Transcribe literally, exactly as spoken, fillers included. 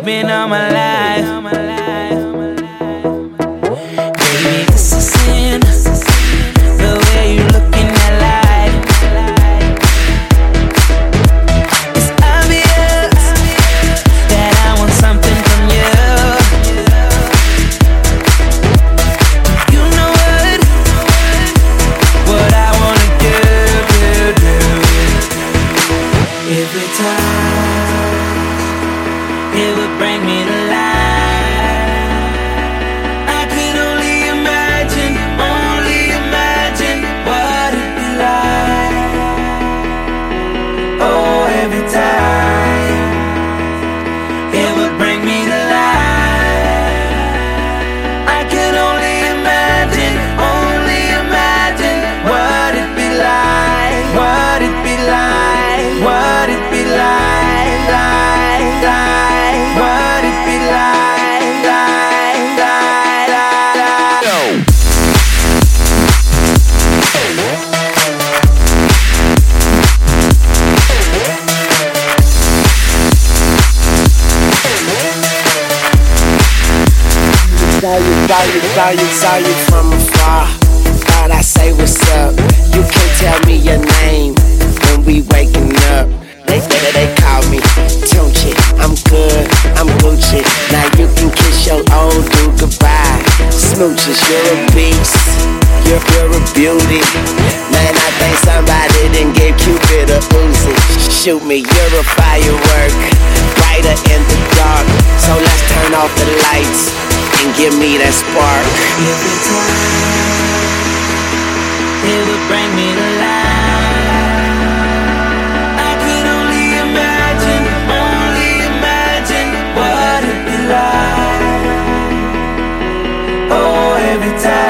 you've been all my life. Baby, this is sin, the way you look in that light. It's obvious that I want something from you. You know what, what I wanna do, do, do. Every time it would bring me to life. I could only imagine, only imagine what it'd be like. Oh, every time it would bring me to life. I could only imagine, only imagine what it'd be like, what it'd be like, what it'd be like, like, like, what it'd be like, like, like, like, like. Yo. Saw you, saw you, saw you, saw you from afar. Thought I say what's up. You can't tell me your name when we waking up. They they, they call me Tunchi. I'm good, I'm Gucci. Now you can kiss your old dude goodbye. Smooches, you're a beast. You're, you're a beauty. Man, I think somebody didn't give Cupid a Uzi. Shoot me, you're a firework, brighter in the dark. So let's turn off the lights and give me that spark. Every time it would bring me to life. I could only imagine, only imagine what it'd be like. Oh, every time